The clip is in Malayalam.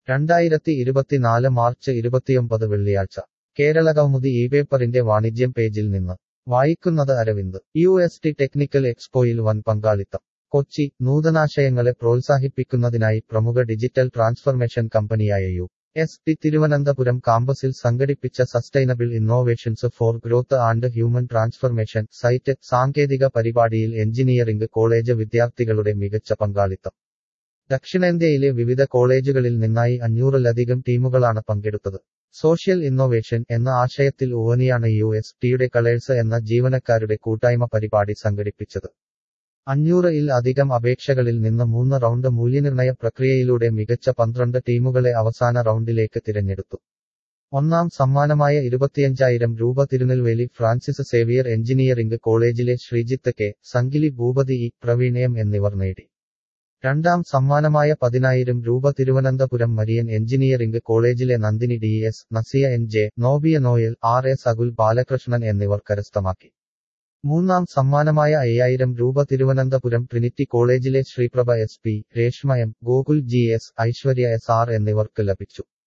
2024 മാർച്ച് 29 വെള്ളിയാഴ്ച കേരളകൗമുദി ഇപേപ്പറിന്റെ വാണിജ്യം പേജിൽ നിന്ന് വായിക്കുന്നത് അരവിന്ദ്. UST ടെക്നിക്കൽ എക്സ്പോയിൽ വൻ പങ്കാളിത്തം. കൊച്ചി. നൂതനാശയങ്ങളെ പ്രോത്സാഹിപ്പിക്കുന്നതിനായി പ്രമുഖ ഡിജിറ്റൽ ട്രാൻസ്ഫർമേഷൻ കമ്പനിയായ UST തിരുവനന്തപുരം കാമ്പസിൽ സംഘടിപ്പിച്ച sustainable innovations for growth and human transformation site സാങ്കേതിക പരിപാടിയിൽ എഞ്ചിനീയറിംഗ് കോളേജ് വിദ്യാർത്ഥികളുടെ മികച്ച പങ്കാളിത്തം. ദക്ഷിണേന്ത്യയിലെ വിവിധ കോളേജുകളിൽ നിന്നായി 500-ലധികം ടീമുകളാണ് പങ്കെടുത്തത്. സോഷ്യൽ ഇന്നോവേഷൻ എന്ന ആശയത്തിൽ ഊന്നിയാണ് USTയുടെ കളേഴ്സ് എന്ന ജീവനക്കാരുടെ കൂട്ടായ്മ പരിപാടി സംഘടിപ്പിച്ചത്. 500-ൽ അധികം അപേക്ഷകളിൽ നിന്ന് 3 റൗണ്ട് മൂല്യനിർണയ പ്രക്രിയയിലൂടെ മികച്ച 12 ടീമുകളെ അവസാന റൗണ്ടിലേക്ക് തിരഞ്ഞെടുത്തു. ഒന്നാം സമ്മാനമായ 25,000 രൂപ തിരുനെൽവേലി ഫ്രാൻസിസ് സേവിയർ എഞ്ചിനീയറിംഗ് കോളേജിലെ Sreejith K, Sangili Bhoopathi E, Praveen M എന്നിവർ നേടി. രണ്ടാം സമ്മാനമായ 10,000 രൂപ തിരുവനന്തപുരം മരിയൻ എഞ്ചിനീയറിംഗ് കോളേജിലെ Nandini DS, Nasiya NJ, Nobia Noel, RS Akul Balakrishnan എന്നിവർ കരസ്ഥമാക്കി. മൂന്നാം സമ്മാനമായ 5,000 രൂപ തിരുവനന്തപുരം ട്രിനിറ്റി കോളേജിലെ Sreeprabha SP, Reshma M, Gokul GS, Aishwarya SR എന്നിവർക്ക് ലഭിച്ചു.